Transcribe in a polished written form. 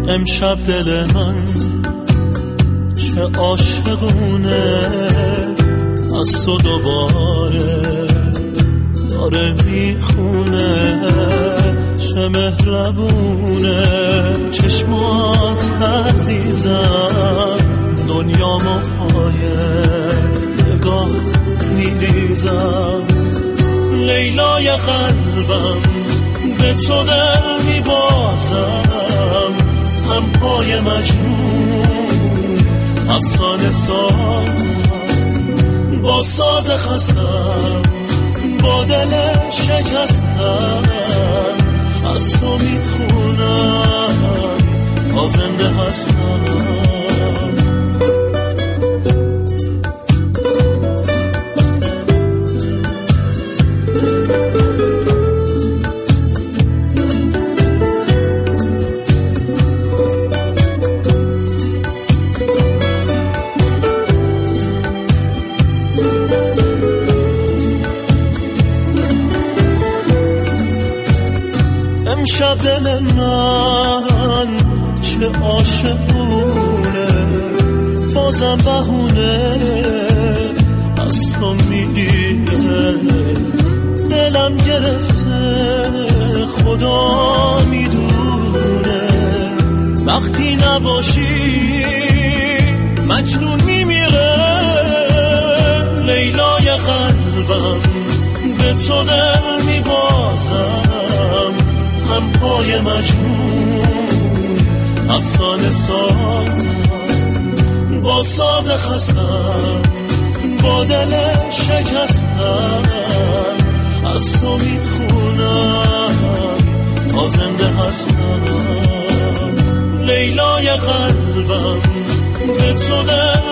امشب دل من چه عاشقونه، از تو دوباره داره میخونه، چه مهربونه چشمات عزیزم، دنیامو پایه نگات میریزم. لیلای قلبم به تو دل میبازم، هم پای مجنون افسانه سازم، با ساز خستم با دل شکستم، از تو میخونم تا زنده هستم. امشب دل من چه عاشقونه، بازم بهونه از تو میگیره، دلم گرفته خدا میدونه، وقتی نباشی مجنون میمیره. لیلای قلبم به تو دل میبازم، هم پای مجنون افسانه سازم، با ساز خستم با دل شکستم، از تو میخونم تا زنده هستم. لیلای قلبم به تو دل